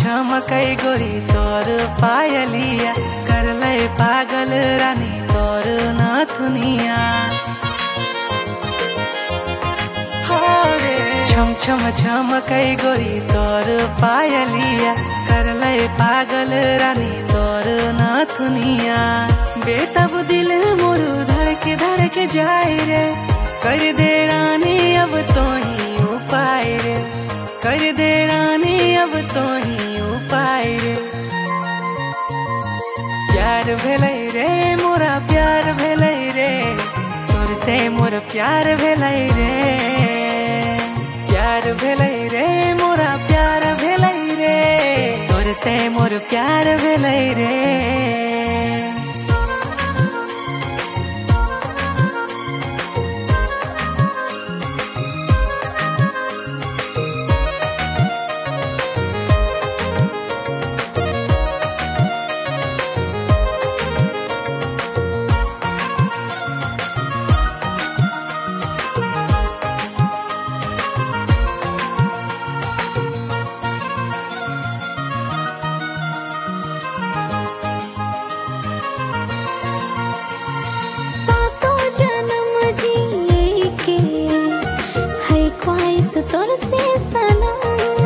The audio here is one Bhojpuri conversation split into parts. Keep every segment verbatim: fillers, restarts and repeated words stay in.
झमकै गोरी तोर पायलिया करलै पागल रानी तोर नाथुनिया। हो रे छम छम झमकै गोरी तोर पायलिया करलै पागल रानी तोर नाथुनिया। बेतब दिल मोरू धड़के धड़के जाए रे कर दे रानी अब तो ही उपाय रे कर दे रानी अब तो ही उपाय रे। प्यार भेलै रे मोरा प्यार भेलै रे तोर से मोर प्यार भेलै रे। प्यार भेलै रे मोरा प्यार भेलै रे तोर से मोर प्यार भेलै रे। तोर से सनम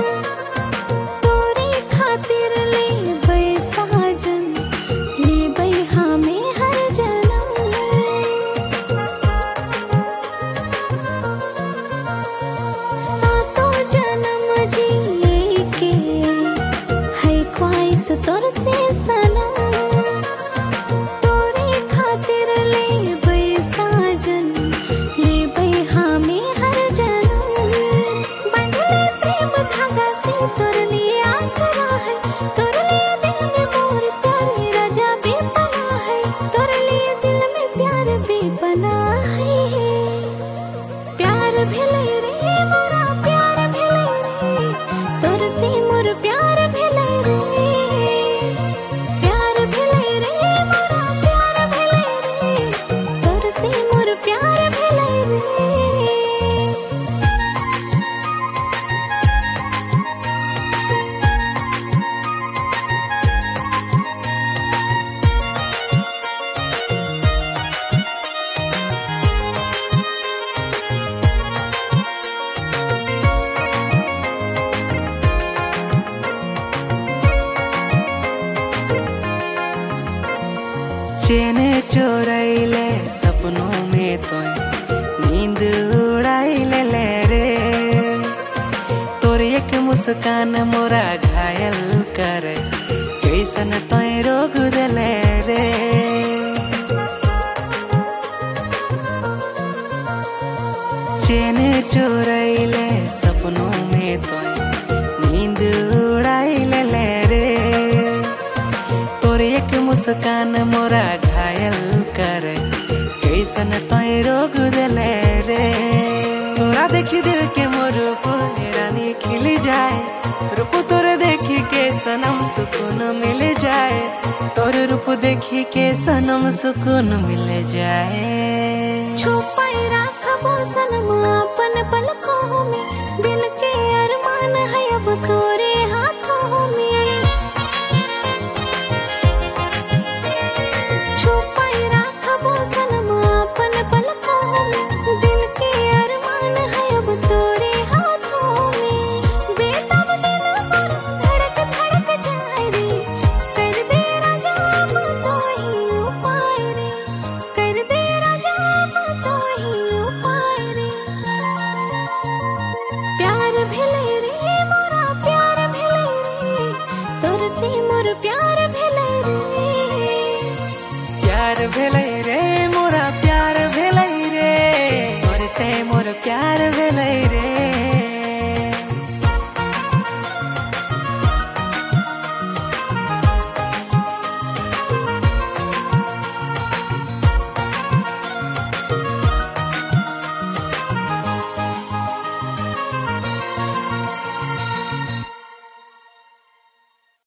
तोरे खातिर ले बै साजन ले बै हमें हर जन्म। सातों जन्म जिए के है ख्वाहिश तोर से सनम तोरे खातिर ले बै साजन ले बै हमें हर जन्म। तोर लिए आसरा है तोर लिए दिल में मोर प्यारे राजा बेपना है तोर लिए दिल में प्यार बेपना है। प्यार भेलै रे मोरा प्यार भेलै रे तोर से मोर प्यार भेलै रे। प्यार भेलै रे मोरा प्यार भेलै रे तोर से मोर प्यार भेलै रे। चैन चोरैले सपनों में तो नींद उड़ाइले ले रे तोर एक मुस्कान मोरा घायल करे कैसन तोय रोग देले रे। चैन चोरैले सपनों में तो नींद उड़ाइले ले रे तोर एक मुस्कान मोरा घायल करे कैसन तोय रोग देले रे। तोरा देखी दिल के मोर फूल रानी खिल जाए रूप तोर देखी के सनम सुकून मिल जाए तोर रूप देखी के सनम सुकून मिल जाए। छुपाई राखबो सनम अपन पलकों में दिल के अरमान है अब तोरे हाथों में। प्यार भेलै रे मोरा प्यार भेलै रे तोर से मोर प्यार भेलै रे।